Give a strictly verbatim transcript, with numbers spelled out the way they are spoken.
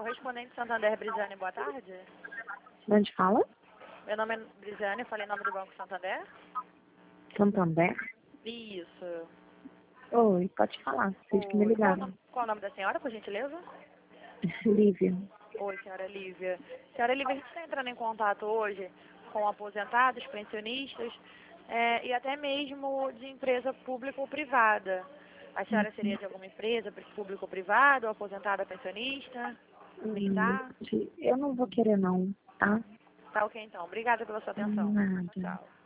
Correspondente Santander, Brisiane, boa tarde. De onde fala? Meu nome é Brisiane, eu falei em nome do Banco Santander. Santander? Isso. Oi, pode falar, vocês que me Oi. Qual, o ligaram. nome- qual o nome da senhora, por gentileza? Lívia. Oi, senhora Lívia. Senhora Lívia, a gente está entrando em contato hoje com aposentados, pensionistas é, e até mesmo de empresa pública ou privada. A senhora seria de alguma empresa, pública ou privada, ou aposentada pensionista? Militar? Hum, Eu não vou querer não, tá? Tá ok então. Obrigada pela sua atenção. Nada. Tchau.